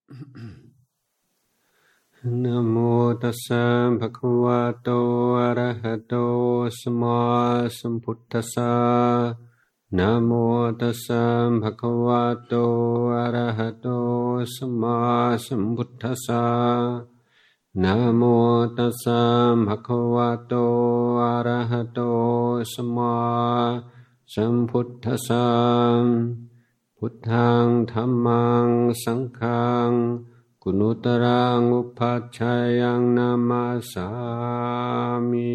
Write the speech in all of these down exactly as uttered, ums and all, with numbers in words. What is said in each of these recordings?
นะโมตัสสะภะคะวะโตอะระหะโตสัมมาสัมพุทธัสสะนะโมตัสสะภะคะวะโตอะระหะโตสัมมาสัมพุทธัสสะนะโมตัสสะภะคะวะโตอะระหะโตสัมมาสัมพุทธัสสะพุทธังธัมมังสังฆังกุณุตรังอุปัชฌายังนามาสามิ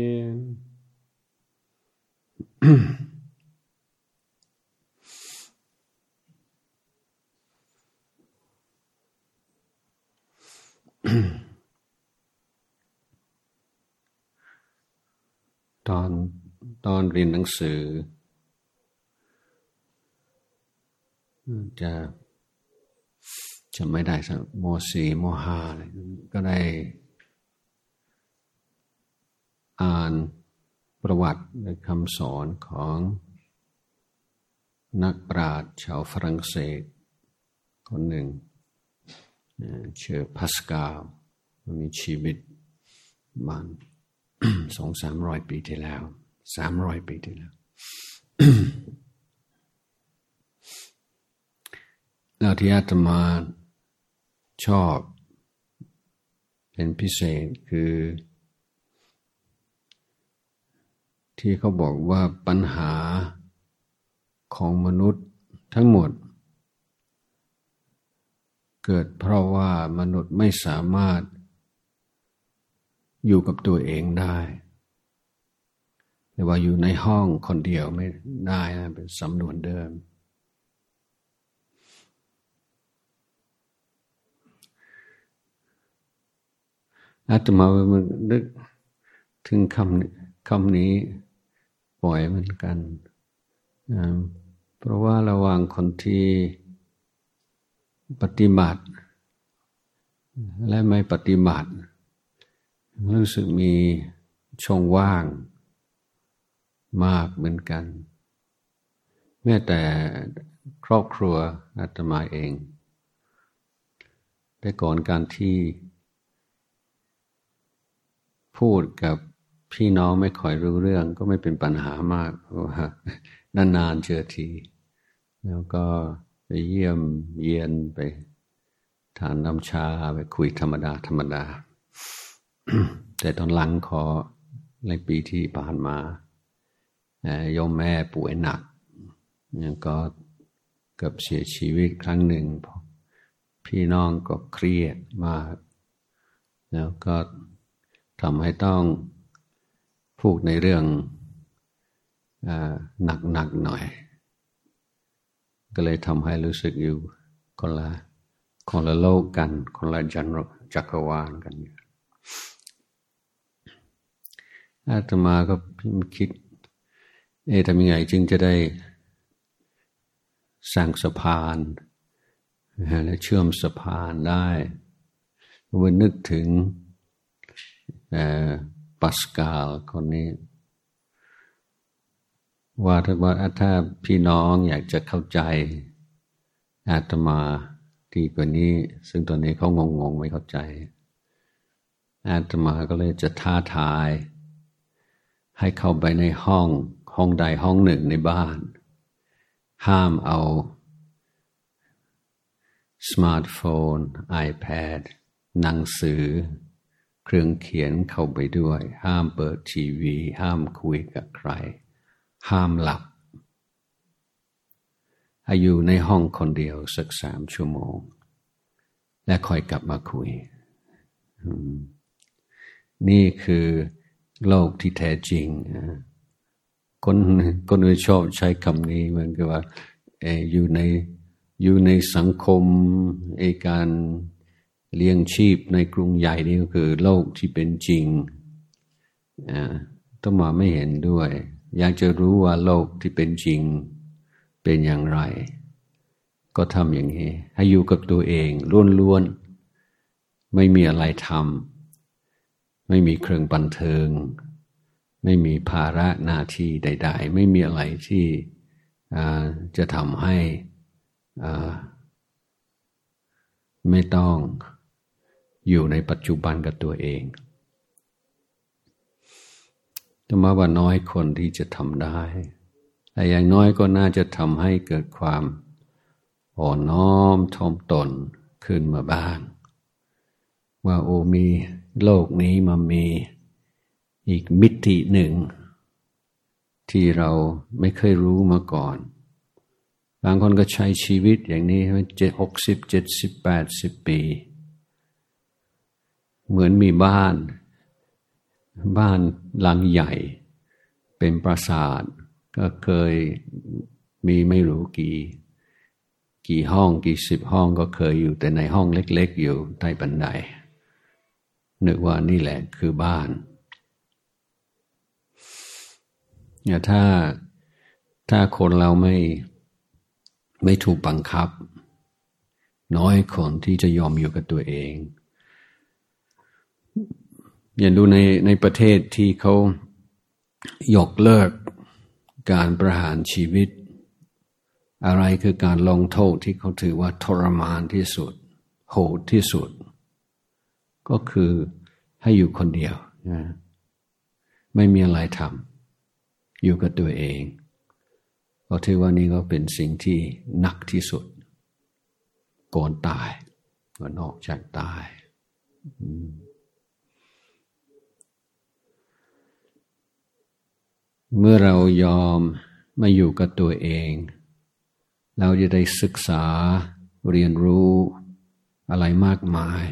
ตอนตอนเรียนหนังสือจะจะไม่ได้สักม.สี่ ม.ห้า อะไรก็ได้อ่านประวัติและคำสอนของนักปราชญ์ชาวฝรั่งเศสคนหนึ่งชื่อพาสกาลมีชีวิตมันสองสามร้อยปีที่แล้วสามร้อยปีที่แล้ว แล้วที่อาตมาชอบเป็นพิเศษคือที่เขาบอกว่าปัญหาของมนุษย์ทั้งหมดเกิดเพราะว่ามนุษย์ไม่สามารถอยู่กับตัวเองได้หรือว่าอยู่ในห้องคนเดียวไม่ได้นะเป็นสำนวนเดิมอาตมามันนึกถึงคำคำนี้บ่อยเหมือนกันเพราะว่าระหว่างคนที่ปฏิบัติและไม่ปฏิบัติรู้สึกมีช่องว่างมากเหมือนกันแม้แต่ครอบครัวอาตมาเองแต่ก่อนการที่พูดกับพี่น้องไม่ค่อยรู้เรื่องก็ไม่เป็นปัญหามากเพราะว่านานๆเจอทีแล้วก็ไปเยี่ยมเยียนไปทานน้ำชาไปคุยธรรมดาธรรมดา แต่ตอนหลังขอในปีที่ผ่านมาโยมแม่ป่วยหนักก็เกือบเสียชีวิตครั้งหนึ่งพี่น้องก็เครียดมากแล้วก็ทำให้ต้องพูดในเรื่องหนักๆหน่อยก็เลยทำให้รู้สึกอยู่คนละคนละโลกกันคนละจักรวาลกันอาตมาก็คิดเอ๊ะทำยังไงจึงจะได้สร้างสะพานและเชื่อมสะพานได้วันนึกถึงปาสกาลคนนี้ว่าถ้าว่าถ้าพี่น้องอยากจะเข้าใจอาตมาดีกว่านี้ซึ่งตอนนี้เขางงๆไม่เข้าใจอาตมาก็เลยจะท้าทายให้เข้าไปในห้องห้องใดห้องหนึ่งในบ้านห้ามเอาสมาร์ทโฟน iPad หนังสือเครื่องเขียนเข้าไปด้วยห้ามเปิดทีวีห้ามคุยกับใครห้ามหลับให้อยู่ในห้องคนเดียวสักสามชั่วโมงและค่อยกลับมาคุยนี่คือโลกที่แท้จริงคนคนอื่นชอบใช้คำนี้เหมือนกับว่าอยู่ในอยู่ในสังคมไอ้การเลี้ยงชีพในกรุงใหญ่นี่ก็คือโลกที่เป็นจริงต้องมาไม่เห็นด้วยอยากจะรู้ว่าโลกที่เป็นจริงเป็นอย่างไรก็ทำอย่างนี้ให้อยู่กับตัวเองล้วนๆไม่มีอะไรทำไม่มีเครื่องบันเทิงไม่มีภาระหน้าที่ใดๆไม่มีอะไรที่จะทำให้ไม่ต้องอยู่ในปัจจุบันกับตัวเองแต่มาว่าน้อยคนที่จะทำได้แต่อย่างน้อยก็น่าจะทำให้เกิดความอ่อนน้อมถ่อมตนขึ้นมาบ้างว่าโอ้มีโลกนี้มามีอีกมิติหนึ่งที่เราไม่เคยรู้มาก่อนบางคนก็ใช้ชีวิตอย่างนี้เจ็ดหกสิบเจ็ดสิบแปดสิบปีเหมือนมีบ้านบ้านหลังใหญ่เป็นปราสาทก็เคยมีไม่รู้กี่กี่ห้องกี่สิบห้องก็เคยอยู่แต่ในห้องเล็กๆอยู่ใต้บันไดนึกว่านี่แหละคือบ้านเนี่ยถ้าถ้าคนเราไม่ไม่ถูกบังคับน้อยคนที่จะยอมอยู่กับตัวเองอย่างดูในในประเทศที่เขายกเลิกการประหารชีวิตอะไรคือการลงโทษที่เขาถือว่าทรมานที่สุดโหดที่สุดก็คือให้อยู่คนเดียวนะไม่มีอะไรทำอยู่กับตัวเองก็ถือว่านี่ก็เป็นสิ่งที่หนักที่สุดก่อนตายก่อนออกจากตายเมื่อเรายอมมาอยู่กับตัวเองเราจะได้ศึกษาเรียนรู้อะไรมากมาย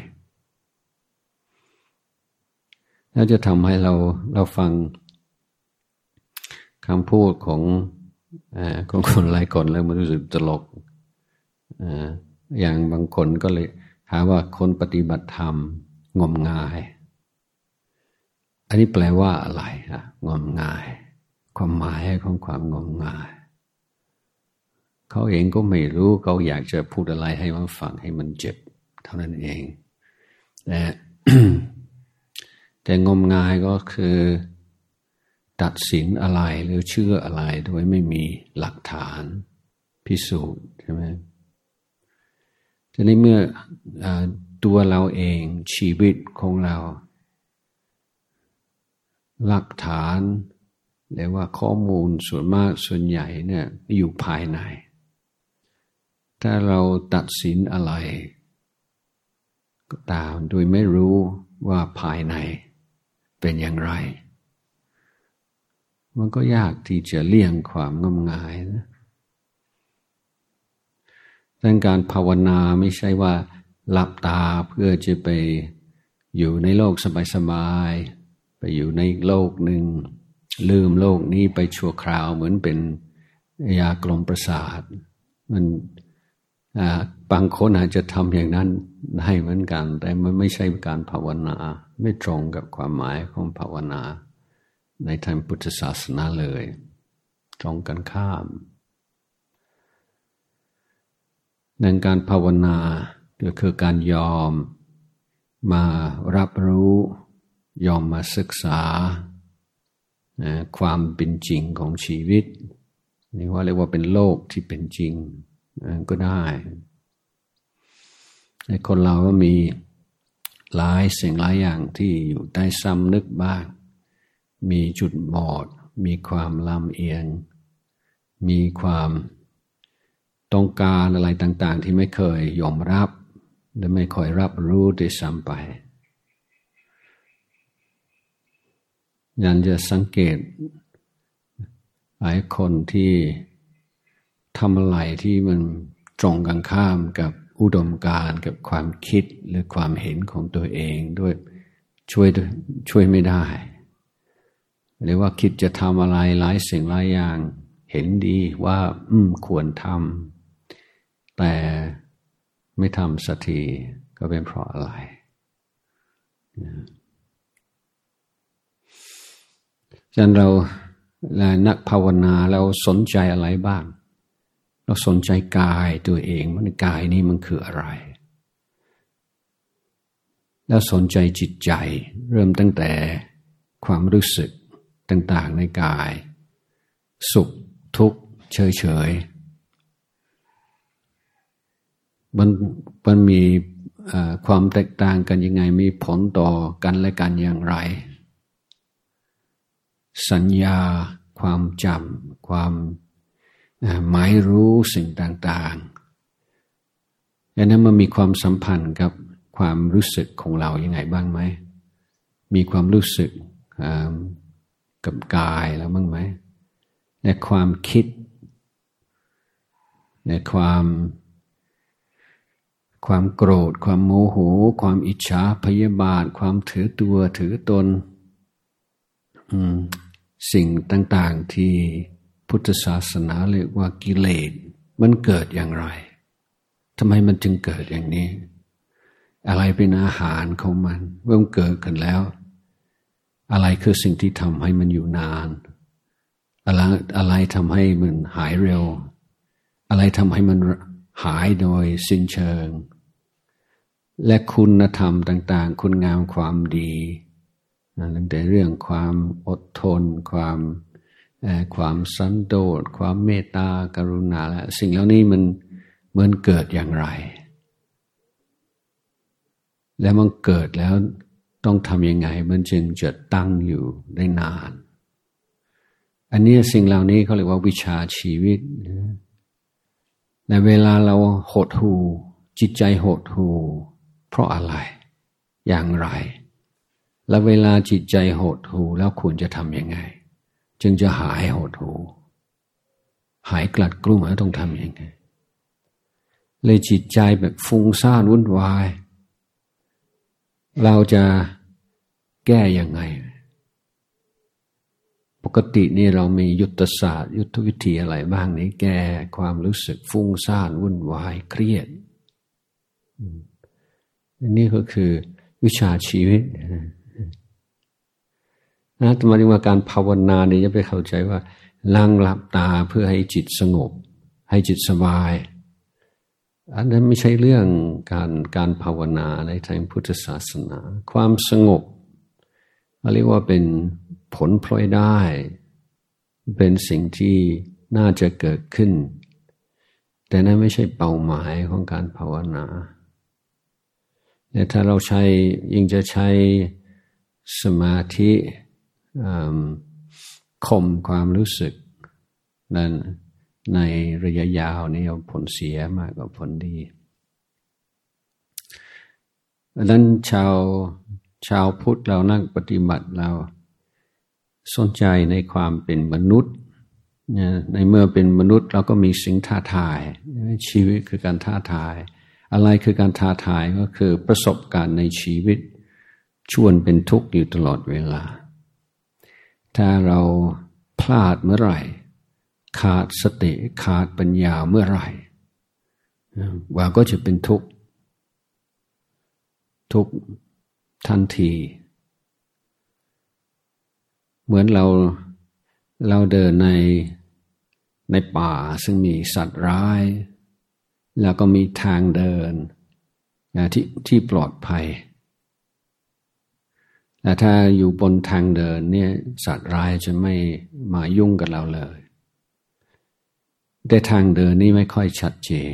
แล้วจะทำให้เราเราฟังคำพูดของอ่าของคนหลายคนแล้วมันรู้สึกตลกอ่าอย่างบางคนก็เลยหาว่าคนปฏิบัติธรรมงมงายอันนี้แปลว่าอะไรอ่ะงมงายความหมายของความงมงายเขาเองก็ไม่รู้เขาอยากจะพูดอะไรให้มันฟังให้มันเจ็บเท่านั้นเองแต่ แต่งมงายก็คือตัดสินอะไรหรือเชื่ออะไรโดยไม่มีหลักฐานพิสูจน์ใช่ไหมทีนี้เมื่อตัวเราเองชีวิตของเราหลักฐานเรียกว่าข้อมูลส่วนมากส่วนใหญ่เนี่ยอยู่ภายในถ้าเราตัดสินอะไรก็ตามโดยไม่รู้ว่าภายในเป็นอย่างไรมันก็ยากที่จะเลี่ยงความงมงายนะดังนั้นการภาวนาไม่ใช่ว่าหลับตาเพื่อจะไปอยู่ในโลกสบายๆไปอยู่ในโลกหนึ่งลืมโลกนี้ไปชั่วคราวเหมือนเป็นยากล่อมประสาทมันบางคนอาจจะทำอย่างนั้นได้เหมือนกันแต่มันไม่ใช่การภาวนาไม่ตรงกับความหมายของภาวนาในทางพุทธศาสนาเลยตรงกันข้ามในการภาวนาก็คือการยอมมารับรู้ยอมมาศึกษาความเป็นจริงของชีวิตนี่ว่าเรียกว่าเป็นโลกที่เป็นจริงก็ได้ในคนเราก็มีหลายสิ่งหลายอย่างที่อยู่ใต้ซ้ำนึกบ้างมีจุดบอดมีความลำเอียงมีความต้องการอะไรต่างๆที่ไม่เคยยอมรับและไม่ค่อยรับรู้ด้วยซ้ำไปยันจะสังเกตหลายคนที่ทำอะไรที่มันตรงกันข้ามกับอุดมการณ์กับความคิดหรือความเห็นของตัวเองด้วยช่วยช่วยไม่ได้หรือว่าคิดจะทำอะไรหลายสิ่งหลายอย่างเห็นดีว่าอืมควรทำแต่ไม่ทำสักทีก็เป็นเพราะอะไรฉะนั้นเรานักภาวนาเราสนใจอะไรบ้างเราสนใจกายตัวเองมันกายนี้มันคืออะไรแล้วสนใจจิตใจเริ่มตั้งแต่ความรู้สึกต่างๆในกายสุขทุกข์เฉยๆมันมันมีความแตกต่างกันยังไงมีผลต่อกันและกันอย่างไรสัญญาความจำความหมายรู้สิ่งต่างๆดังนั้นมันมีความสัมพันธ์กับความรู้สึกของเรายังไงบ้างไหมมีความรู้สึกกับกายแล้วบ้างไหมและความคิดและความความโกรธความโมโหความอิจฉาพยาบาทความถือตัวถือตนสิ่งต่างๆที่พุทธศาสนาเรียกว่ากิเลสมันเกิดอย่างไรทำไมมันจึงเกิดอย่างนี้อะไรเป็นอาหารของมันเมื่อมันเกิดขึ้นแล้วอะไรคือสิ่งที่ทำให้มันอยู่นานอะไรอะไรทำให้มันหายเร็วอะไรทำให้มันหายโดยสิ้นเชิงและคุณธรรมต่างๆคุณงามความดีตั้งแต่เรื่องความอดทนความความสันโดษความเมตตากรุณาและสิ่งเหล่านี้มันมันเกิดอย่างไรและมันเกิดแล้วต้องทำยังไงมันจึงจะตั้งอยู่ได้นานอันนี้สิ่งเหล่านี้เขาเรียกว่าวิชาชีวิตในเวลาเราหดหู่จิตใจหดหู่เพราะอะไรอย่างไรและเวลาจิตใจหดหู่แล้วควรจะทำยังไงจึงจะหายหดหู่หายกลัดกลุ้มแล้วต้องทำยังไงเลยจิตใจแบบฟุ้งซ่านวุ่นวายเราจะแก้ยังไงปกตินี่เรามียุทธศาสตร์ยุทธวิธีอะไรบ้างนี้แก้ความรู้สึกฟุ้งซ่านวุ่นวายเครียดอันนี้ก็คือวิชาชีวิตนะธรรมะที่ว่าการภาวนาเนี่ยจะไปเข้าใจว่านั่งหลับตาเพื่อให้จิตสงบให้จิตสบายอันนั้นไม่ใช่เรื่องการการภาวนาในทางพุทธศาสนาความสงบเรียกว่าเป็นผลพลอยได้เป็นสิ่งที่น่าจะเกิดขึ้นแต่นั้นไม่ใช่เป้าหมายของการภาวนาแต่ถ้าเราใช้ยิ่งจะใช้สมาธิข่มความรู้สึกนั้นในระยะยาวนี่ผลเสียมากกว่าผลดีดังนั้นชาวชาวพุทธเรานักปฏิบัติเราสนใจในความเป็นมนุษย์ในเมื่อเป็นมนุษย์เราก็มีสิ่งท้าทายชีวิตคือการท้าทายอะไรคือการท้าทายก็คือประสบการณ์ในชีวิตชวนเป็นทุกข์อยู่ตลอดเวลาถ้าเราพลาดเมื่อไหร่ขาดสติขาดปัญญาเมื่อไหร่ว่าก็จะเป็นทุกข์ทุกข์ทันทีเหมือนเราเราเดินในในป่าซึ่งมีสัตว์ร้ายแล้วก็มีทางเดินที่ที่ปลอดภัยแต่ถ้าอยู่บนทางเดินเนี่ยสัตว์ร้ายจะไม่มายุ่งกับเราเลยแต่ทางเดินนี่ไม่ค่อยชัดเจน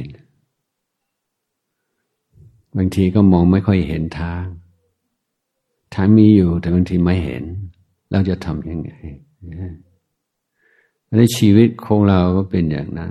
บางทีก็มองไม่ค่อยเห็นทางทางมีอยู่แต่บางทีไม่เห็นเราจะทำยังไงในชีวิตของเราก็เป็นอย่างนั้น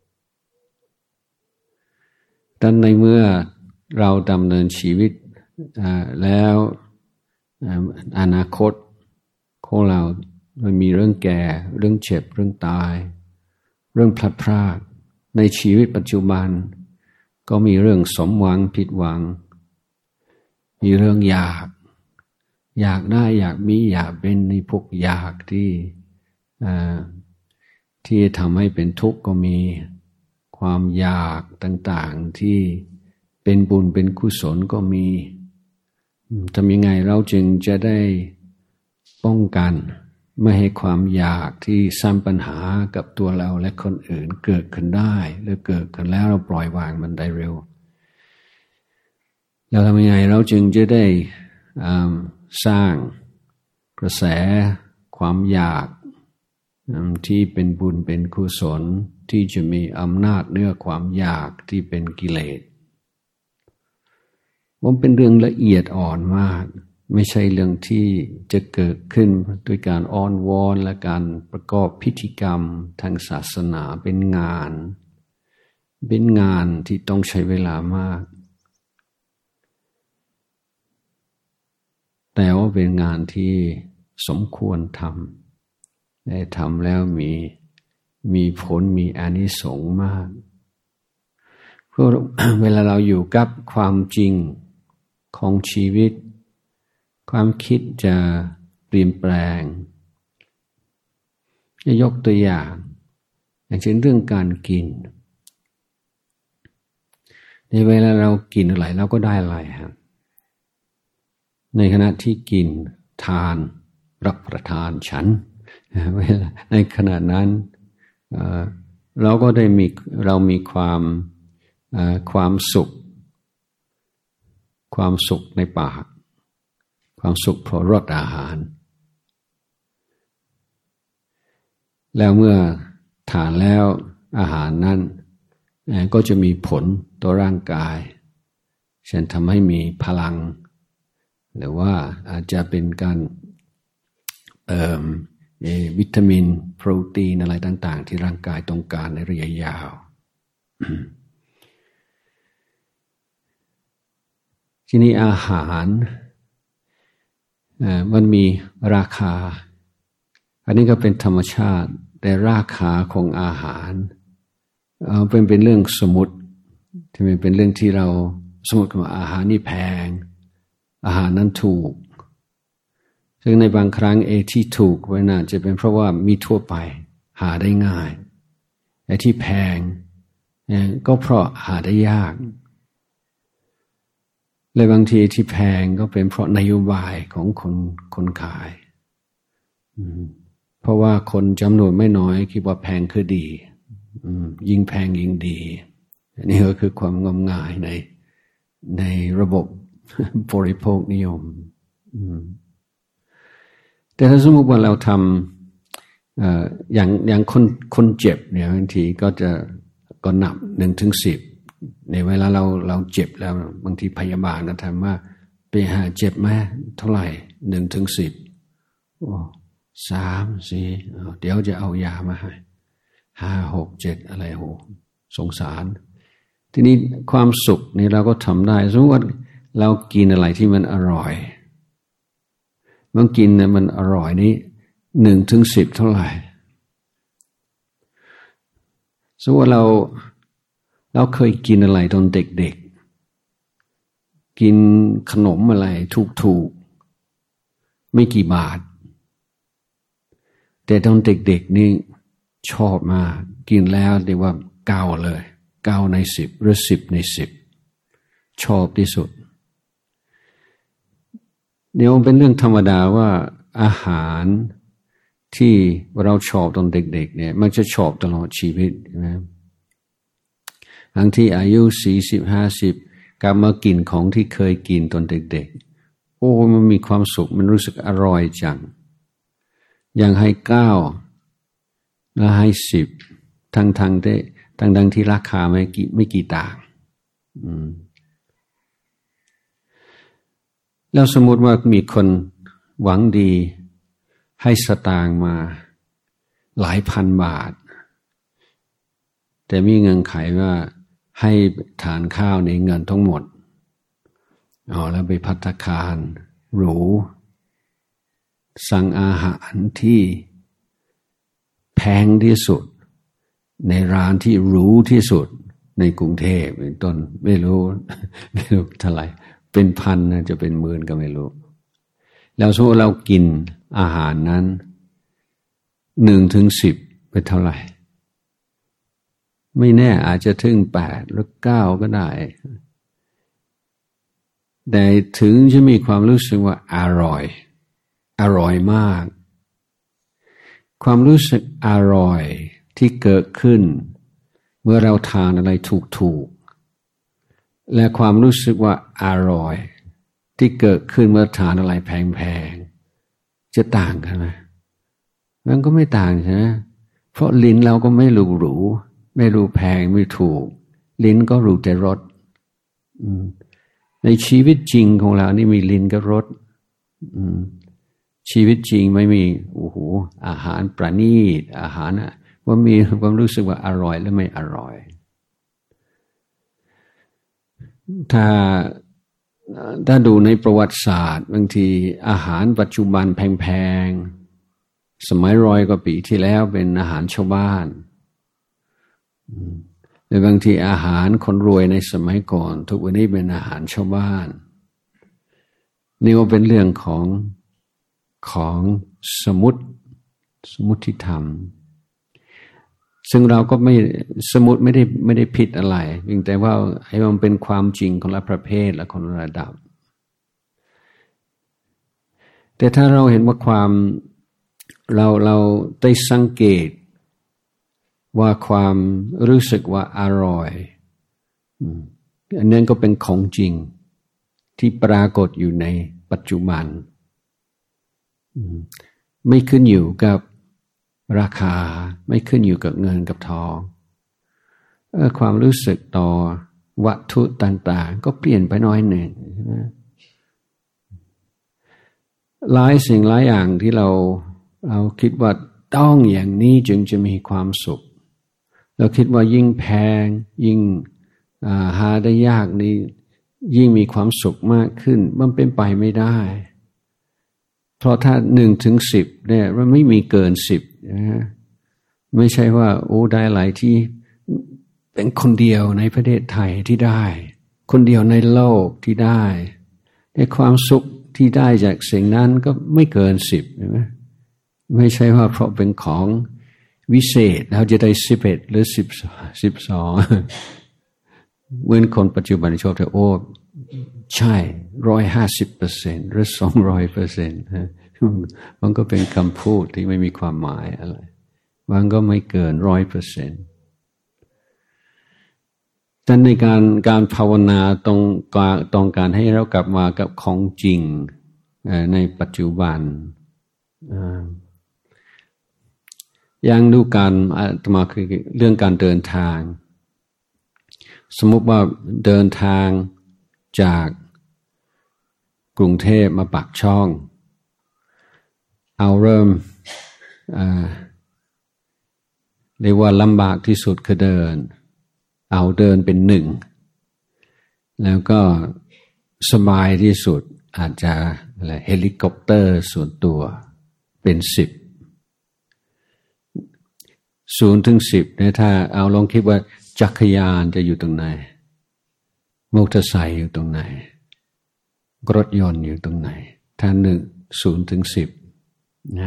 แต่ในเมื่อเราดำเนินชีวิตแล้วอนาคตของเรามันมีเรื่องแก่เรื่องเจ็บเรื่องตายเรื่องพลัดพรากในชีวิตปัจจุบันก็มีเรื่องสมหวังผิดหวังมีเรื่องอยากอยากได้อยากมีอยากเป็นในพวกอยากที่ที่ทำให้เป็นทุกข์ก็มีความอยากต่างๆที่เป็นบุญเป็นกุศลก็มีทำยังไงเราจึงจะได้ป้องกันไม่ให้ความอยากที่สร้างปัญหากับตัวเราและคนอื่นเกิดขึ้นได้หรือเกิดขึ้นแล้วเราปล่อยวางมันได้เร็วแล้วทำยังไงเราจึงจะได้สร้างกระแสความอยากที่เป็นบุญเป็นกุศลที่จะมีอำนาจเหนือความอยากที่เป็นกิเลสมันเป็นเรื่องละเอียดอ่อนมากไม่ใช่เรื่องที่จะเกิดขึ้นด้วยการอ้อนวอนและการประกอบพิธีกรรมทางศาสนาเป็นงานเป็นงานที่ต้องใช้เวลามากแต่ว่าเป็นงานที่สมควรทำได้ทำแล้วมีมีผลมีอานิสงส์มากเพราะเวลาเราอยู่กับความจริงของชีวิตความคิดจะเปลี่ยนแปลงจะยกตัวอย่างอย่างเช่นเรื่องการกินในเวลาเรากินอะไรเราก็ได้อะไรครับในขณะที่กินทานรับประทานฉันเวลาในขณะนั้นเอ่อเราก็ได้มีเรามีความเอ่อความสุขความสุขในปากความสุขเพราะรสอาหารแล้วเมื่อทานแล้วอาหารนั้นก็จะมีผลต่อร่างกายเช่นทำให้มีพลังหรือว่าอาจจะเป็นการเติมวิตามินโปรตีนอะไรต่างๆที่ร่างกายต้องการในระยะยาว ทีนี้อาหารมันมีราคาอันนี้ก็เป็นธรรมชาติแต่ราคาของอาหารเอาเป็นเป็นเรื่องสมมุติที่มันเป็นเรื่องที่เราสมมติว่าอาหารนี่แพงอาหารนั้นถูกซึ่งในบางครั้งไอ้ที่ถูกไว้น่าจะเป็นเพราะว่ามีทั่วไปหาได้ง่ายไอ้ที่แพงก็เพราะหาได้ยากและบางทีที่แพงก็เป็นเพราะนโยบายของคนคนขายเพราะว่าคนจำนวนไม่น้อยคิดว่าแพงคือดียิ่งแพงยิ่งดีนี่ก็คือความงมงายในในระบบบริโภคนิยมแต่ถ้าสมมติว่าเราทำอย่างอย่างคนคนเจ็บเนี่ยบางทีก็จะก็นับหนึ่งถึงสิบในเวลาเราเราเจ็บแล้วบางทีพยาบาลก็ถามว่าไปหาเจ็บไหมเท่าไหร่หนึ่งถึงสิบโอ้สามสี่เดี๋ยวจะเอายามาให้ห้าหกเจ็ดอะไรโหสงสารทีนี้ความสุขนี่เราก็ทำได้สมมติว่าเรากินอะไรที่มันอร่อยบางกินเนี่ยมันอร่อยนี้หนึ่งถึงสิบเท่าไหร่สมมติว่าเราเราเคยกินอะไรตอนเด็กๆกินขนมอะไรถูกๆไม่กี่บาทแต่ตอนเด็กๆนี่ชอบมากกินแล้วเรียกว่าเก้าเลยเก้าในสิบหรือสิบในสิบชอบที่สุดเดี๋ยวเป็นเรื่องธรรมดาว่าอาหารที่เราชอบตอนเด็กๆเนี่ยมันจะชอบตลอดชีวิตใช่ไหมบางที่อายุสี่สิบห้าสิบกลับมากินของที่เคยกินตอนเด็กๆโอ้มันมีความสุขมันรู้สึกอร่อยจังอย่างให้เก้าแล้วให้สิบทั้งทางได้ทั้งดังที่ราคาไม่กี่ไม่กี่ต่างแล้วสมมติว่ามีคนหวังดีให้สตางค์มาหลายพันบาทแต่มีเงื่อนไขว่าให้ทานข้าวในเงินทั้งหมดเอาแล้วไปภัตตาคารหรูสั่งอาหารที่แพงที่สุดในร้านที่หรูที่สุดในกรุงเทพเป็นต้นไม่รู้ไม่รู้เท่าไหร่เป็นพันนะจะเป็นหมื่นก็ไม่รู้แล้วสมมติเรากินอาหารนั้นหนึ่งถึงสิบเป็นเท่าไหร่ไม่แน่อาจจะถึงแปดหรือเก้าก็ได้แต่ถึงจะมีความรู้สึกว่าอร่อยอร่อยมากความรู้สึกอร่อยที่เกิดขึ้นเมื่อเราทานอะไรถูกๆและความรู้สึกว่าอร่อยที่เกิดขึ้นเมื่อทานอะไรแพงๆจะต่างกันไหมมันก็ไม่ต่างใช่ไหมเพราะลิ้นเราก็ไม่รู้หรูไม่รู้แพงไม่ถูกลิ้นก็รู้แต่รสในชีวิตจริงของเรานี่มีลิ้นกับรสชีวิตจริงไม่มีโอ้โหอาหารประณีตอาหารว่ามีความรู้สึกว่าอร่อยและไม่อร่อยถ้าถ้าดูในประวัติศาสตร์บางทีอาหารปัจจุบันแพงๆสมัยร้อยกว่าปีที่แล้วเป็นอาหารชาวบ้านหรือบางทีอาหารคนรวยในสมัยก่อนทุกวันนี้เป็นอาหารชาวบ้านนี่ว่าเป็นเรื่องของของสมุติสมุติธรรมซึ่งเราก็ไม่สมุติไม่ได้ไม่ได้ผิดอะไรเพียงแต่ว่าให้มันเป็นความจริงคนละประเภทและคนละระดับแต่ถ้าเราเห็นว่าความเราเราได้สังเกตว่าความรู้สึกว่าอร่อยอันนั้นก็เป็นของจริงที่ปรากฏอยู่ในปัจจุบันไม่ขึ้นอยู่กับราคาไม่ขึ้นอยู่กับเงินกับทองความรู้สึกต่อวัตถุต่างๆก็เปลี่ยนไปน้อยหนึ่งใช่ไหมหลายสิ่งหลายอย่างที่เราเราคิดว่าต้องอย่างนี้จึงจะมีความสุขเราคิดว่ายิ่งแพงยิ่งหาได้ยากนี่ยิ่งมีความสุขมากขึ้นมันเป็นไปไม่ได้เพราะถ้าหนึ่งถึงสิบเนี่ยมันไม่มีเกินสิบนะไม่ใช่ว่าโอ้ได้หลายที่เป็นคนเดียวในประเทศไทยที่ได้คนเดียวในโลกที่ได้แต่ความสุขที่ได้จากสิ่งนั้นก็ไม่เกินสิบใช่ไหมไม่ใช่ว่าเพราะเป็นของวิเศษเราจะได้สิบเอ็ดหรือสิบสิบสองเหมือนคนปัจจุบันชอบจะโอ้ใช่ร้อยห้าสิบเปอร์เซ็นต์หรือสองร้อยเปอร์เซ็นต์มันก็เป็นคำพูดที่ไม่มีความหมายอะไรมันก็ไม่เกินร้อยเปอร์เซ็นต์แต่ในการการภาวนาตรงการต้องการให้เรากลับมากับของจริงในปัจจุบันอย่างดูการอาตมาคือเรื่องการเดินทางสมมติว่าเดินทางจากกรุงเทพมาปากช่องเอาเริ่มเรียกว่าลำบากที่สุดคือเดินเอาเดินเป็นหนึ่งแล้วก็สบายที่สุดอาจจะอะไรเฮลิคอปเตอร์ส่วนตัวเป็นสิบศูนย์ถึงสิบเนี่ยถ้าเอาลองคิดว่าจักรยานจะอยู่ตรงไหนมอเตอร์ไซค์อยู่ตรงไหนรถยนต์อยู่ตรงไหนถ้าหนึ่งศูนย์ถึงสิบนะ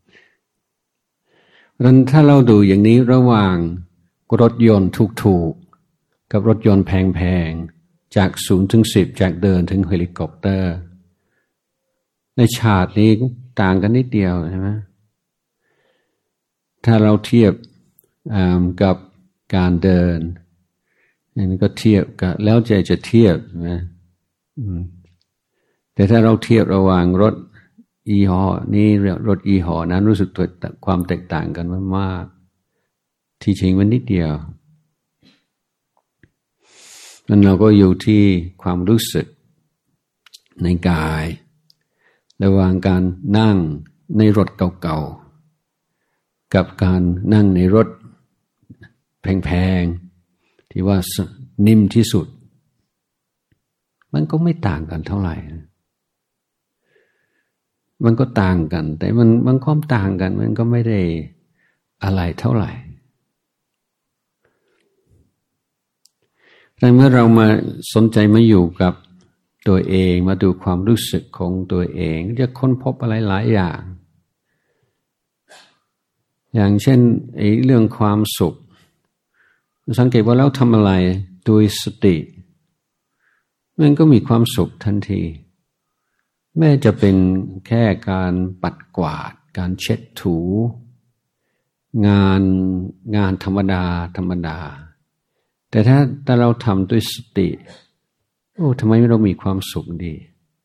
ดังนั้นถ้าเราดูอย่างนี้ระหว่างรถยนต์ถูกๆกับรถยนต์แพงๆจากศูนย์ถึงสิบจากเดินถึงเฮลิคอปเตอร์ในชาตินี้ต่างกันนิดเดียวใช่ไหมถ้าเราเทียบกับการเดินนี่ก็เทียบกับแล้วใจจะเทียบนะแต่ถ้าเราเทียบระหว่างรถยี่ห้อนี้รถยี่ห้อนั้นรู้สึกตัวความแตกต่างกันมากๆที่จริงมันนิดเดียวนั้นเราก็อยู่ที่ความรู้สึกในกายระหว่างการนั่งในรถเก่าๆกับการนั่งในรถแพงๆที่ว่านิ่มที่สุดมันก็ไม่ต่างกันเท่าไหร่มันก็ต่างกันแต่มันมันความต่างกันมันก็ไม่ได้อะไรเท่าไหร่แต่เมื่อเรามาสนใจมาอยู่กับตัวเองมาดูความรู้สึกของตัวเองจะค้นพบอะไรหลายอย่างอย่างเช่นไอ้เรื่องความสุขสังเกตว่าเราทำอะไรโดยสติมันก็มีความสุขทันทีแม้จะเป็นแค่การปัดกวาดการเช็ดถูงานงานธรรมดาธรรมดาแต่ถ้าถ้าเราทำด้วยสติโอ้ทำไมเรามีความสุขดี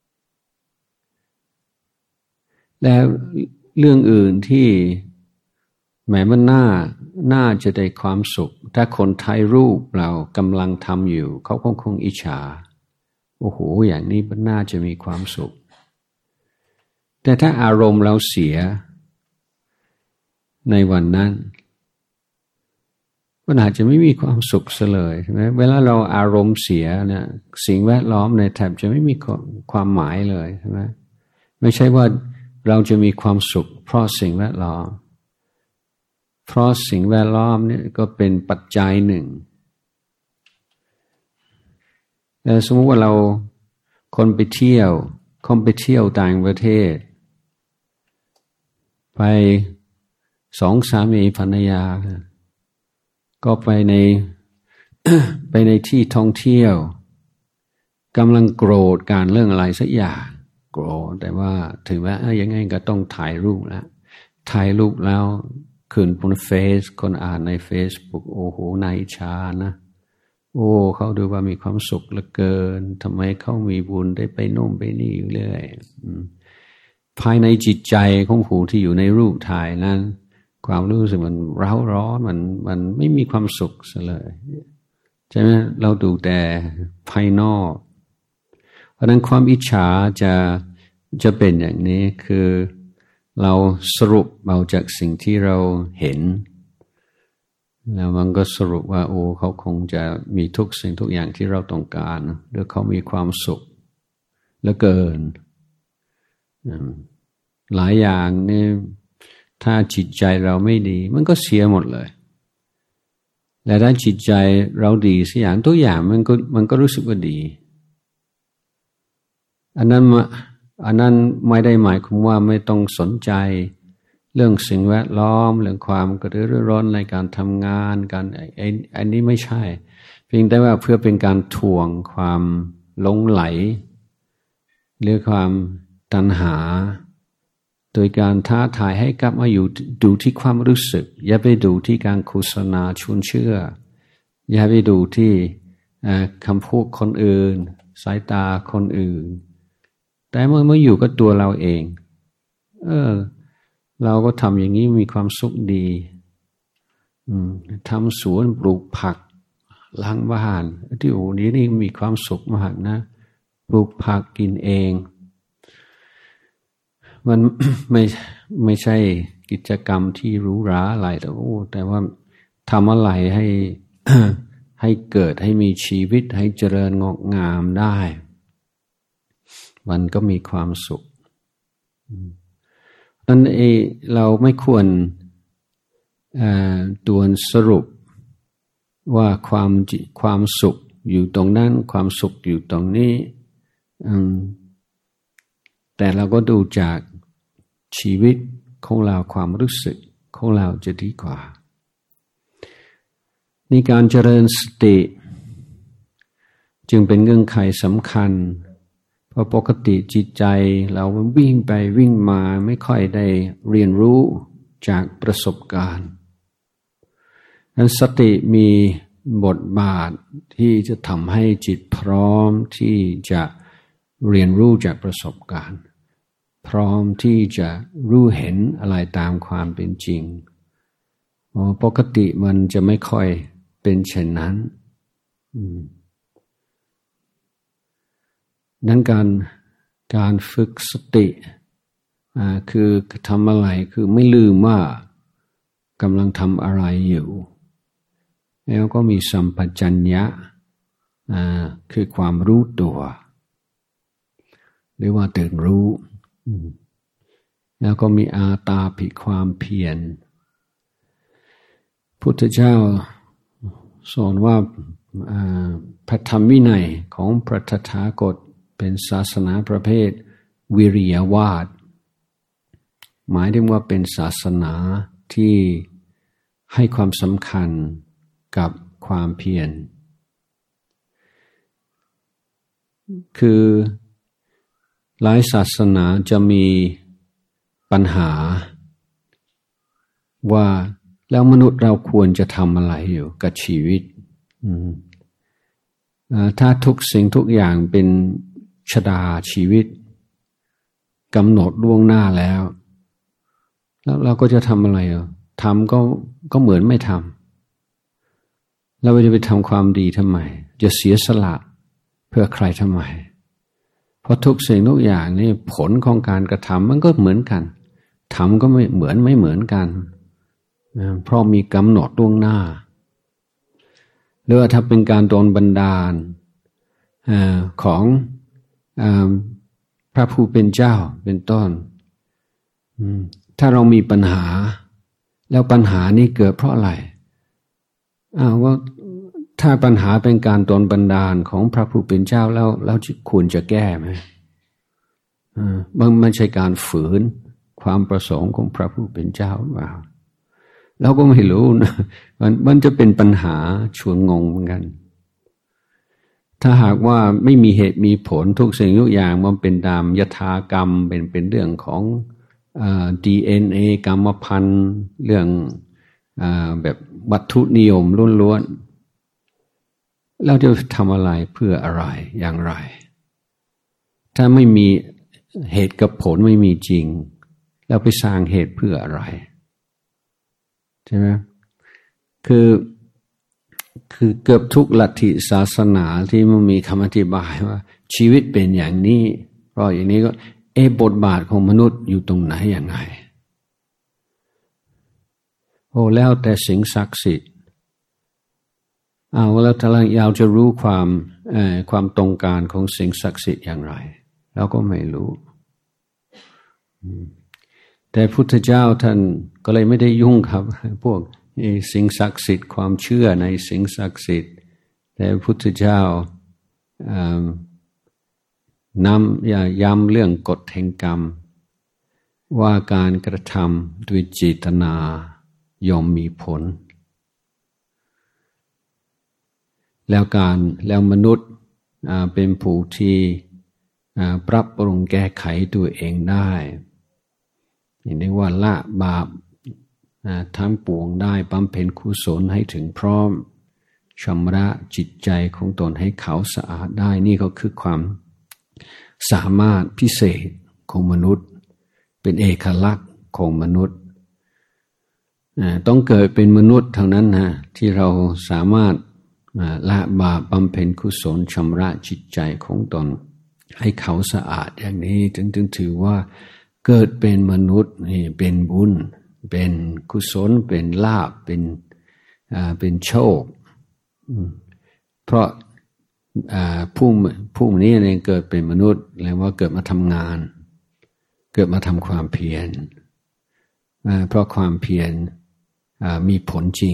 แล้วเรื่องอื่นที่แม้มันน่าน่าจะได้ความสุขถ้าคนถ่ายรูปเรากำลังทำอยู่เขาคงคงอิจฉาโอ้โหอย่างนี้มันน่าจะมีความสุขแต่ถ้าอารมณ์เราเสียในวันนั้นมันอาจจะไม่มีความสุขเลยใช่ไหมเวลาเราอารมณ์เสียเนี่ยสิ่งแวดล้อมในแทบจะไม่มีความหมายเลยใช่ไหมไม่ใช่ว่าเราจะมีความสุขเพราะสิ่งแวดล้อมเพราะสิ่งแวดล้อมเนี่ยก็เป็นปัจจัยหนึ่งแต่สมมติว่าเราคนไปเที่ยวคนไปเที่ยวต่างประเทศไปสองสามีภรรยาก็ไปใน ไปในที่ท่องเที่ยวกำลังโกรธการเรื่องอะไรสักอย่างโกรธแต่ว่าถึงว่ายังไงก็ต้องถ่ายรูปแล้วถ่ายรูปแล้วขึ้นบนเฟซคนอ่านในเฟซบุ๊กโอ้โหนายชานะโอ้เขาดูว่ามีความสุขเหลือเกินทำไมเขามีบุญได้ไปโน่นไปนี่อยู่เรื่อยภายในจิตใจของผู้ที่อยู่ในรูปถ่ายนั้นความรู้สึกมันเร้าร้อนมันมันไม่มีความสุขเลยใช่ไหมเราดูแต่ภายนอกเพราะนั้นความอิจฉาจะจะเป็นอย่างนี้คือเราสรุปเอาจากสิ่งที่เราเห็นแล้วมันก็สรุปว่าโอ้เขาคงจะมีทุกสิ่งทุกอย่างที่เราต้องการหรือเขามีความสุขเหลือเกินหลายอย่างนี่ถ้าจิตใจเราไม่ดีมันก็เสียหมดเลยและถ้าจิตใจเราดีสักอย่างตัวอย่างมันก็มันก็รู้สึกว่าดีอันนั้นอันนั้นไม่ได้หมายความว่าไม่ต้องสนใจเรื่องสิ่งแวดล้อมเรื่องความกระตือรือร้นในการทำงานการไอ้อันนี้ไม่ใช่เพียงแต่ว่าเพื่อเป็นการทวงความหลงไหลหรือความตัณหาโดยการท้าทายให้กลับมาอยู่ดูที่ความรู้สึกอย่าไปดูที่การโฆษณาชวนเชื่ออย่าไปดูที่คำพูดคนอื่นสายตาคนอื่นแต่เมื่อเมื่ออยู่กับตัวเราเองเออเราก็ทำอย่างนี้มีความสุขดีทำสวนปลูกผักล้างบ้านที่โอ้นี้นี่มีความสุขมากนะปลูกผักกินเองมัน ไม่ไม่ใช่กิจกรรมที่หรูหราอะไรแต่โอ้แต่ว่าทำอะไรให้ ให้เกิดให้มีชีวิตให้เจริญงอกงามได้มันก็มีความสุขนั่นเองเราไม่ควรด่วนสรุปว่าความความสุขอยู่ตรงนั้นความสุขอยู่ตรงนี้แต่เราก็ดูจากชีวิตของเราความรู้สึกของเราจะดีกว่าในการเจริญสติจึงเป็นเงื่อนไขสำคัญเพราะปกติจิตใจเราวิ่งไปวิ่งมาไม่ค่อยได้เรียนรู้จากประสบการณ์นั้นสติมีบทบาทที่จะทำให้จิตพร้อมที่จะเรียนรู้จากประสบการณ์พร้อมที่จะรู้เห็นอะไรตามความเป็นจริงปกติมันจะไม่ค่อยเป็นเช่นนั้นนั้นการการฝึกสติคือทำอะไรคือไม่ลืมว่ากำลังทำอะไรอยู่แล้วก็มีสัมปชัญญะคือความรู้ตัวหรือว่าตื่นรู้แล้วก็มีอาตาภิความเพียรพุทธเจ้าสอนว่าพระธรรมวินัยของพระตถาคตเป็นศาสนาประเภทวิริยวาทหมายถึงว่าเป็นศาสนาที่ให้ความสำคัญกับความเพียรคือหลายศาสนาจะมีปัญหาว่าแล้วมนุษย์เราควรจะทำอะไรอยู่กับชีวิตถ้าทุกสิ่งทุกอย่างเป็นชะตาชีวิตกำหนดล่วงหน้าแล้วแล้วเราก็จะทำอะไรอ่ะทำก็ก็เหมือนไม่ทำเราจะไปทำความดีทำไมจะเสียสละเพื่อใครทำไมราะทุกสิ่งทุกอย่างนี่ผลของการกระทำมันก็เหมือนกันทำก็ไม่เหมือนไม่เหมือนกันเพราะมีกำหนดล่วงหน้าหรือว่าถ้าเป็นการโดนบันดาลของพระผู้เป็นเจ้าเป็นต้นถ้าเรามีปัญหาแล้วปัญหานี้เกิดเพราะอะไรอ้าวว่าถ้าปัญหาเป็นการโดนบันดาลของพระผู้เป็นเจ้าแล้วแล้วควรจะแก้ไหมมันไม่ใช่การฝืนความประสงค์ของพระผู้เป็นเจ้าเปล่าเราก็ไม่รู้นะมันมันจะเป็นปัญหาชวนงงเหมือนกันถ้าหากว่าไม่มีเหตุมีผลทุกสิ่งทุกอย่างมันเป็นตามยถากรรมเป็นเป็นเรื่องของอ่า ดี เอ็น เอ กรรมพันธุ์เรื่องอ่าแบบวัตถุนิยมล้วนๆเราจะทำอะไรเพื่ออะไรอย่างไรถ้าไม่มีเหตุกับผลไม่มีจริงแล้วไปสร้างเหตุเพื่ออะไรใช่ไหมคือคือเกือบทุกลัทธิศาสนาที่มันมีคำอธิบายว่าชีวิตเป็นอย่างนี้เพราะอย่างนี้ก็เอบทบาทของมนุษย์อยู่ตรงไหนอย่างไรโอ้แล้วแต่สิ่งศักดิ์สิทธิ์เอาแล้วถ้าเราจะรู้ความเอ่อความตรงการของสิ่งศักดิ์สิทธิ์อย่างไรเราก็ไม่รู้แต่พุทธเจ้าท่านก็เลยไม่ได้ยุ่งครับพวกสิ่งศักดิ์สิทธิ์ความเชื่อในสิ่งศักดิ์สิทธิ์แต่พุทธเจ้านำย้ำเรื่องกฎแห่งกรรมว่าการกระทำด้วยเจตนาย่อมมีผลแล้วการแล้วมนุษย์เป็นผู้ที่ปรับปรุงแก้ไขตัวเองได้เรียกว่าละบาปทั้งปวงได้บำเพ็ญกุศลให้ถึงพร้อมชำระจิตใจของตนให้ขาวสะอาดได้นี่ก็คือความสามารถพิเศษของมนุษย์เป็นเอกลักษณ์ของมนุษย์ต้องเกิดเป็นมนุษย์เท่านั้นนะที่เราสามารถละบาปบำเพ็ญกุศลชำระจิตใจของตนให้ขาวสะอาดอย่างนี้จึงจึงถือว่าเกิดเป็นมนุษย์นี่เป็นบุญเป็นกุศลเป็นลาภเป็นอ่าเป็นโชคเพราะอ่าผู้ผู้นี้เองเกิดเป็นมนุษย์แล้วว่าเกิดมาทำงานเกิดมาทำความเพียรเพราะความเพียรมีผลจริง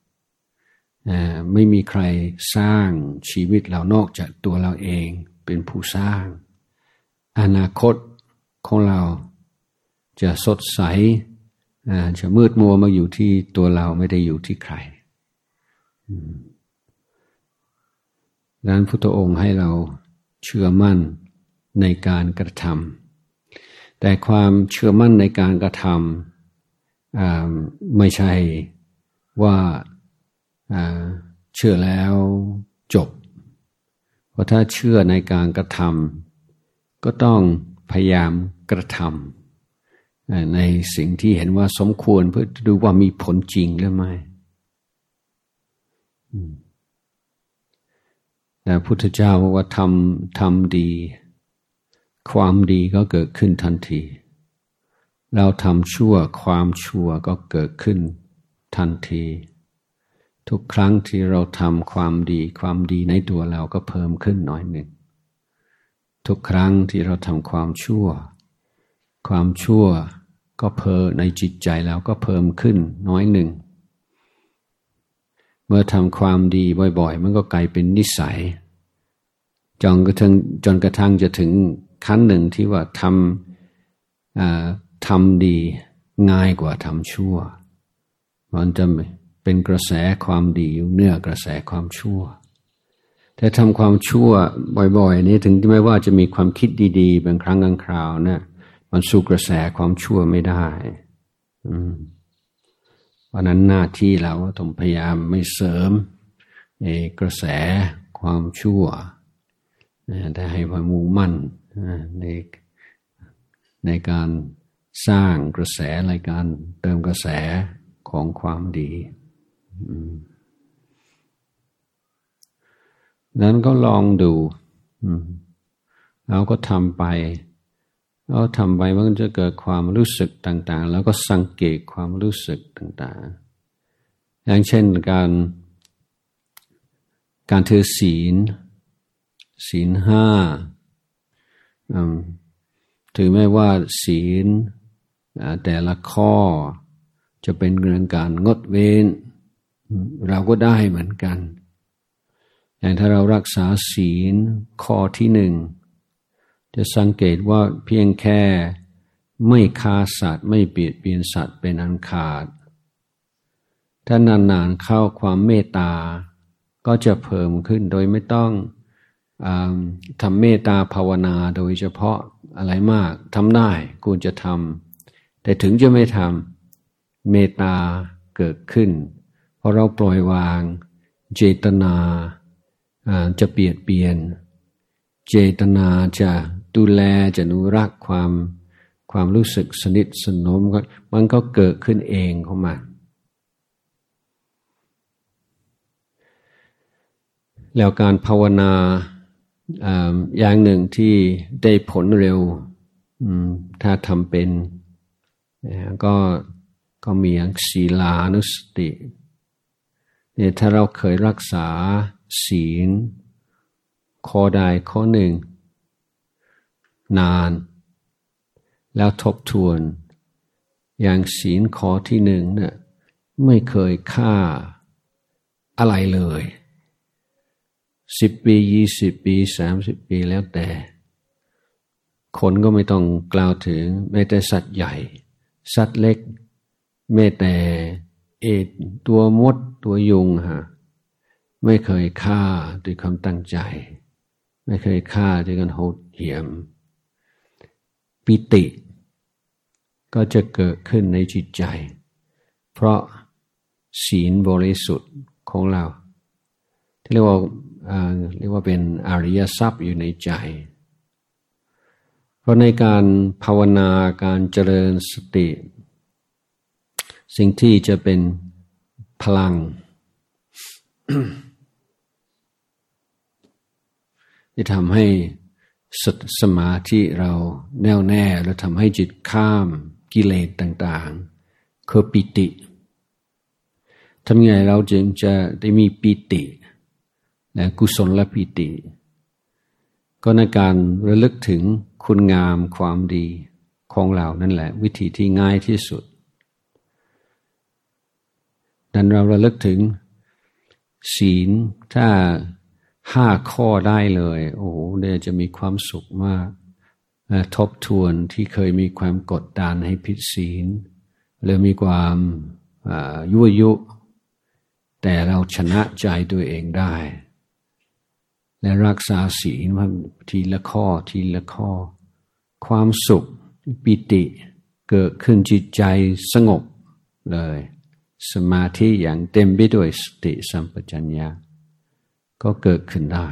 ไม่มีใครสร้างชีวิตเรานอกจากตัวเราเองเป็นผู้สร้างอนาคตของเราจะสดใสจะมืดมัวมาอยู่ที่ตัวเราไม่ได้อยู่ที่ใครดังนั้นพุทธองค์ให้เราเชื่อมั่นในการกระทำแต่ความเชื่อมั่นในการกระทำไม่ใช่ว่าเชื่อแล้วจบเพราะถ้าเชื่อในการกระทำก็ต้องพยายามกระทำในสิ่งที่เห็นว่าสมควรเพื่อดูว่ามีผลจริงหรือไม่แต่พุทธเจ้าบอกว่าทำทำดีความดีก็เกิดขึ้นทันทีเราทำชั่วความชั่วก็เกิดขึ้นทันทีทุกครั้งที่เราทำความดีความดีในตัวเราก็เพิ่มขึ้นน้อยหนึ่งทุกครั้งที่เราทำความชั่วความชั่วก็เพิ่มในจิตใจเราก็เพิ่มขึ้นน้อยหนึ่งเมื่อทำความดีบ่อยๆมันก็กลายเป็นนิสัยจนกระทั่งจนกระทั่งจะถึงขั้นหนึ่งที่ว่าทำทำดีง่ายกว่าทำชั่วมันจะเป็นกระแสความดีอยู่เหนือกระแสความชั่วแต่ทำความชั่วบ่อยๆนี้ถึงไม่ว่าจะมีความคิดดีๆบางครั้งบางคราวนะมันสู้กระแสความชั่วไม่ได้เพราะนั้นหน้าที่เราต้องพยายามไม่เสริมกระแสความชั่วแต่ให้มุ่งมั่นในในการสร้างกระแสในการเติมกระแสของความดีนั้นก็ลองดูเราก็ทำไปเราทำไปมันก็จะเกิดความรู้สึกต่างๆแล้วก็สังเกตความรู้สึกต่างๆอย่างเช่นการการถือศีลศีลห้าถือไม่ว่าศีลแต่ละข้อจะเป็นเรื่องการงดเว้นเราก็ได้เหมือนกันอย่างถ้าเรารักษาศีลข้อที่หนึ่งจะสังเกตว่าเพียงแค่ไม่ฆ่าสัตว์ไม่เบียดเบียนสัตว์เป็นอันขาดถ้านานๆเข้าความเมตตาก็จะเพิ่มขึ้นโดยไม่ต้องทำเมตตาภาวนาโดยเฉพาะอะไรมากทำได้ควรจะทำแต่ถึงจะไม่ทำเมตตาเกิดขึ้นเพราะเราปล่อยวางเจตนาจะเบียดเบียนเจตนาจะดูแลจะอนุรักษ์ความความรู้สึกสนิทสนมก็มันก็เกิดขึ้นเองของมันแล้วการภาวนาอย่างหนึ่งที่ได้ผลเร็วถ้าทำเป็นก็ก็มีอย่างศีลานุสติเนี่ยถ้าเราเคยรักษาศีลข้อใดข้อหนึ่งนานแล้วทบทวนอย่างศีลข้อที่หนึ่งเนี่ยไม่เคยฆ่าอะไรเลยสิบปียี่สิบปีสามสิบปีแล้วแต่คนก็ไม่ต้องกล่าวถึงแม้แต่สัตว์ใหญ่สัตว์เล็กแม้แต่เอตัวมดตัวยุงฮะไม่เคยฆ่าด้วยความตั้งใจไม่เคยฆ่าด้วยการโหดเหี้ยมปิติก็จะเกิดขึ้นในจิตใจเพราะศีลบริสุทธิ์ของเราที่เรียกว่าเรียกว่าเป็นอริยทรัพย์อยู่ในใจเพราะในการภาวนาการเจริญสติสิ่งที่จะเป็นพลัง ที่ทำให้สมาธิเราแน่วแน่และทำให้จิตข้ามกิเลสต่างๆคือปิติทำยังไงเราจึงจะได้มีปิติและกุศลปิติก็ในการระลึกถึงคุณงามความดีของเรานั่นแหละวิธีที่ง่ายที่สุดดังเราระลึกถึงศีลถ้าห้าข้อได้เลยโอ้โหเดี๋ยวจะมีความสุขมากทบทวนที่เคยมีความกดดันให้ผิดศีลหรือมีความยั่วยุแต่เราชนะใจตัวเองได้และรักษาศีลทีละข้อทีละข้อความสุขปิติเกิดขึ้นจิตใจสงบเลยสมาธิอย่างเต็มไปด้วยสติสัมปชัญญะก็เกิดขึ้นได้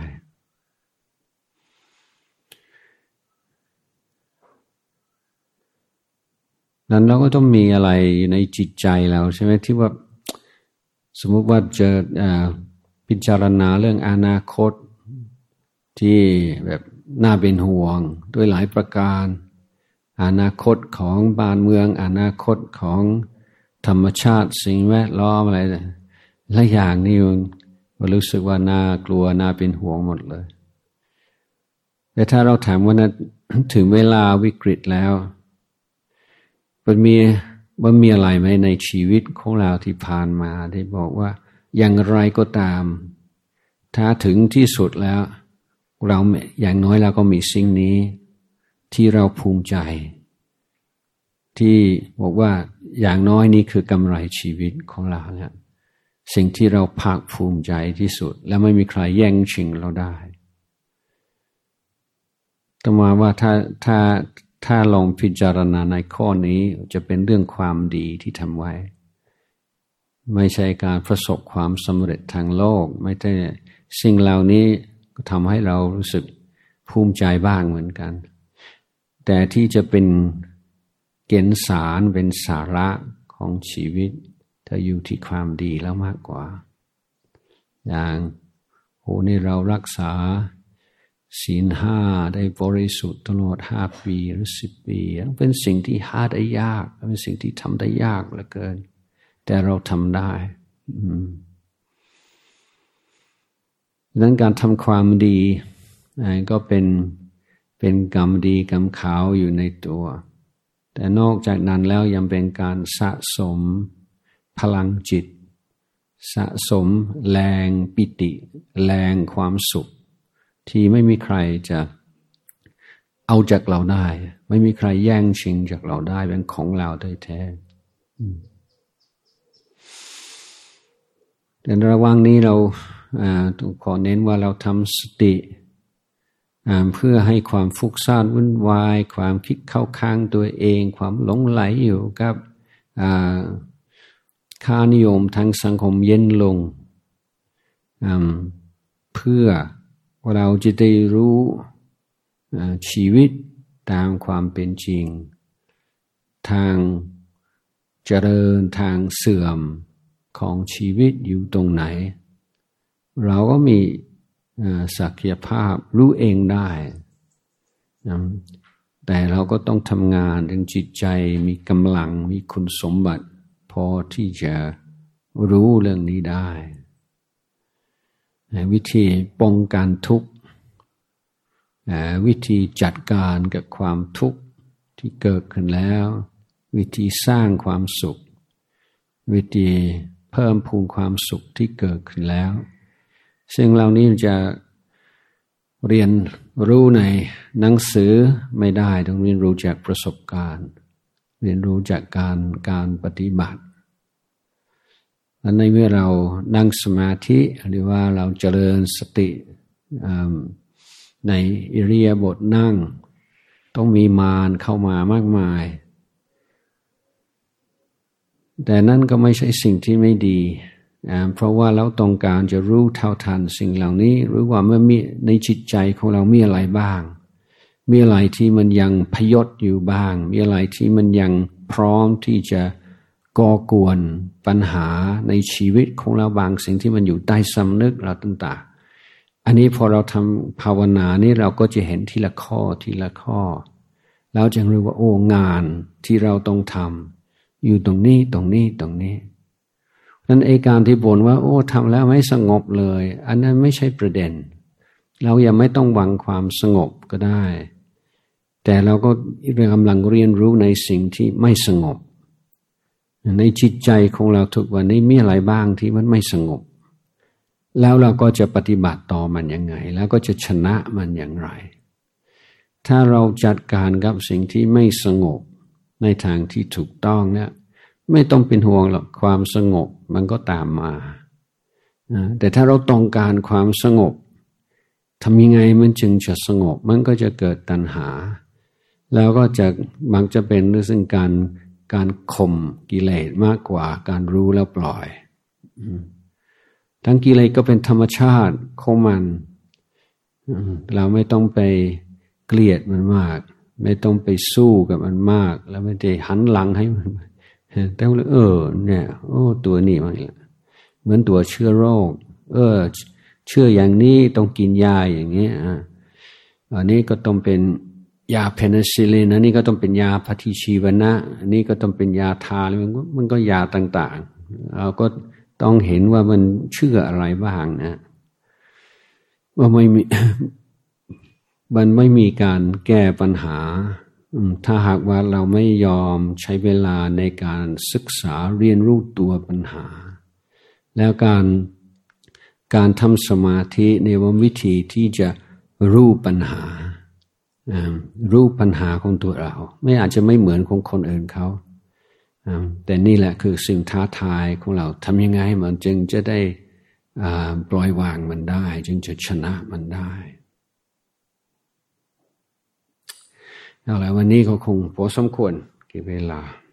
นั้นเราก็ต้องมีอะไรในจิตใจเราใช่ไหมที่ว่าสมมุติว่าจะพิจารณาเรื่องอนาคตที่แบบน่าเป็นห่วงด้วยหลายประการอนาคตของบ้านเมืองอนาคตของธรรมชาติสิ่งแวดล้อมอะไรหลายอย่างนี่มันรู้สึกว่าน่ากลัวน่าเป็นห่วงหมดเลยแต่ถ้าเราถามว่านะถึงเวลาวิกฤตแล้วมันมีมันมีอะไรไหมในชีวิตของเราที่ผ่านมาที่บอกว่าอย่างไรก็ตามถ้าถึงที่สุดแล้วเราอย่างน้อยเราก็มีสิ่งนี้ที่เราภูมิใจที่บอกว่าอย่างน้อยนี่คือกำไรชีวิตของเราเนี่ยสิ่งที่เราภาคภูมิใจที่สุดและไม่มีใครแย่งชิงเราได้ต่อมาว่าถ้าถ้าถ้าลองพิจารณาในข้อนี้จะเป็นเรื่องความดีที่ทำไว้ไม่ใช่การประสบความสำเร็จทางโลกไม่ใช่สิ่งเหล่านี้ก็ทำให้เรารู้สึกภูมิใจบ้างเหมือนกันแต่ที่จะเป็นเกณฑ์สารเป็นสาระของชีวิตถ้าอยู่ที่ความดีแล้วมากกว่าอย่างโหนี่เรารักษาศีลห้าได้บริสุทธิ์ตลอดห้าปีหรือสิบปีเป็นสิ่งที่หาได้ยากเป็นสิ่งที่ทำได้ยากเหลือเกินแต่เราทำได้ดังนั้นการทำความดีก็เป็นเป็นกรรมดีกรรมขาวอยู่ในตัวแต่นอกจากนั้นแล้วยังเป็นการสะสมพลังจิตสะสมแรงปิติแรงความสุขที่ไม่มีใครจะเอาจากเราได้ไม่มีใครแย่งชิงจากเราได้เป็นของเราแท้ๆแต่ระหว่างนี้เราต้องขอเน้นว่าเราทำสติเพื่อให้ความฟุ้งซ่านวุ่นวายความคิดเข้าข้างตัวเองความหลงไหลอยู่กับค่านิยมทางสังคมเย็นลงเพื่อเราจะได้รู้ชีวิตตามความเป็นจริงทางเจริญทางเสื่อมของชีวิตอยู่ตรงไหนเราก็มีศักยภาพรู้เองได้แต่เราก็ต้องทำงานจนจิตใจมีกำลังมีคุณสมบัติพอที่จะรู้เรื่องนี้ได้วิธีป้องกันทุกข์วิธีจัดการกับความทุกข์ที่เกิดขึ้นแล้ววิธีสร้างความสุขวิธีเพิ่มพูนความสุขที่เกิดขึ้นแล้วซึ่งเหล่านี้จะเรียนรู้ในหนังสือไม่ได้ต้องเรียนรู้จากประสบการณ์เรียนรู้จากการการปฏิบัติและในเมื่อเรานั่งสมาธิหรือว่าเราเจริญสติในอิริยาบถนั่งต้องมีมารเข้ามามากมายแต่นั่นก็ไม่ใช่สิ่งที่ไม่ดีเพราะว่าเราต้องการจะรู้เท่าทันสิ่งเหล่านี้หรือว่าเมื่อมีในจิตใจของเรามีอะไรบ้างมีอะไรที่มันยังพยศอยู่บ้างมีอะไรที่มันยังพร้อมที่จะก่อกวนปัญหาในชีวิตของเราบางสิ่งที่มันอยู่ใต้สำนึกเราต่างๆอันนี้พอเราทำภาวนานี่เราก็จะเห็นทีละข้อทีละข้อแล้วจึงรู้ว่าโอ้งานที่เราต้องทำอยู่ตรงนี้ตรงนี้ตรงนี้นั้นไอ้การที่บ่นว่าโอ้ทำแล้วไม่สงบเลยอันนั้นไม่ใช่ประเด็นเรายังไม่ต้องหวังความสงบก็ได้แต่เราก็กำลังเรียนรู้ในสิ่งที่ไม่สงบในจิตใจของเราทุกวันนี้มีอะไรบ้างที่มันไม่สงบแล้วเราก็จะปฏิบัติต่อมันยังไงแล้วก็จะชนะมันอย่างไรถ้าเราจัดการกับสิ่งที่ไม่สงบในทางที่ถูกต้องเนี่ยไม่ต้องเป็นห่วงหรอกความสงบมันก็ตามมาแต่ถ้าเราต้องการความสงบทำยังไงมันจึงจะสงบมันก็จะเกิดตัณหาแล้วก็จะมักจะเป็นเรื่องการการข่มกิเลสมากกว่าการรู้แล้วปล่อยทั้งกิเลสก็เป็นธรรมชาติของมันเราไม่ต้องไปเกลียดมันมากไม่ต้องไปสู้กับมันมากแล้วไม่ได้หันหลังให้มันแต่ว่าเออเนี่ยโอ้ตัวนี้มันเหมือนตัวเชื้อโรคเออเชื้ออย่างนี้ต้องกินยาอย่างนี้อ่ะอันนี้ก็ต้องเป็นยาเพนิซิลลินอันนี้ก็ต้องเป็นยาปฏิชีวนะอันนี้ก็ต้องเป็นยาทามันก็มันก็ยาต่างๆเราก็ต้องเห็นว่ามันเชื่ออะไรบ้างนะว่าไม่มีมันไม่มีการแก้ปัญหาถ้าหากว่าเราไม่ยอมใช้เวลาในการศึกษาเรียนรู้ตัวปัญหาแล้วการการทำสมาธิในวิธีที่จะรู้ปัญหารู้ปัญหาของตัวเราไม่อาจจะไม่เหมือนของคนอื่นเขาแต่นี่แหละคือสิ่งท้าทายของเราทำยังไงมันจึงจะได้ปล่อยวางมันได้จึงจะชนะมันได้เอาละวันนี้ก็คงพอสมควรกี่เวลา